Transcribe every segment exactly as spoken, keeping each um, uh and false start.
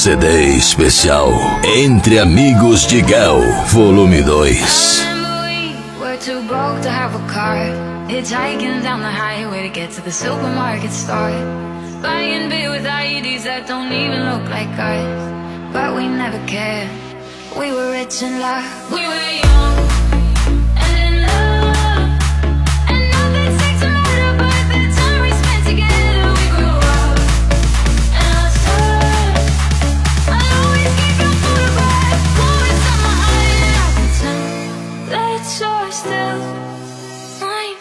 C D especial Entre Amigos de Gal, volume dois. Too broke to have a car, hitchhiking down the highway to get to the supermarket store, buying beer with I E Ds that don't even look like us. But we never cared. We were rich in love. We were young and in love, and nothing seemed to matter but the time we spent together. We grew up and lost touch. I'll always keep your photograph always on my heart, and I'll pretend that you're still mine.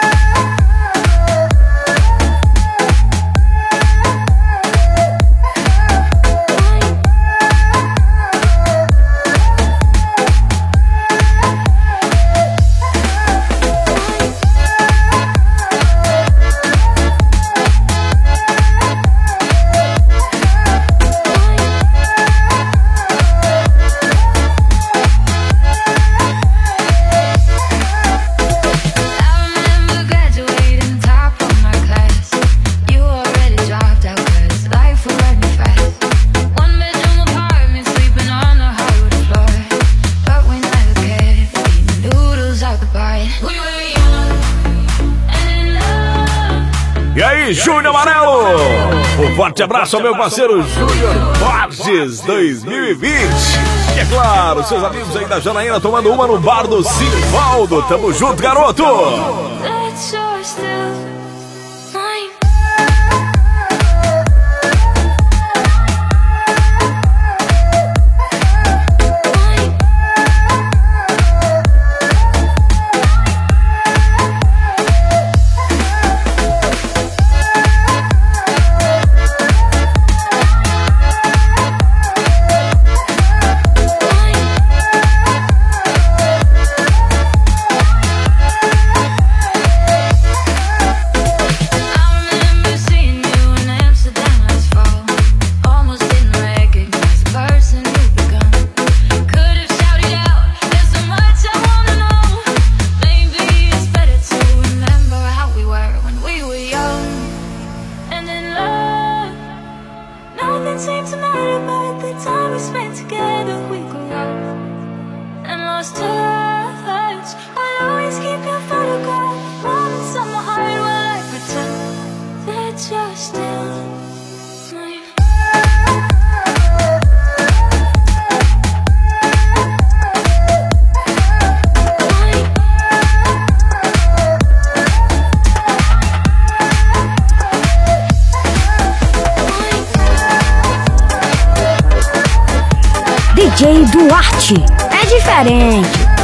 Júnior Amarelo, um forte abraço ao meu parceiro Júnior Borges dois mil e vinte. E é claro, seus amigos aí da Janaína tomando uma no bar do Simvaldo. Tamo junto, garoto. D J Duarte é diferente.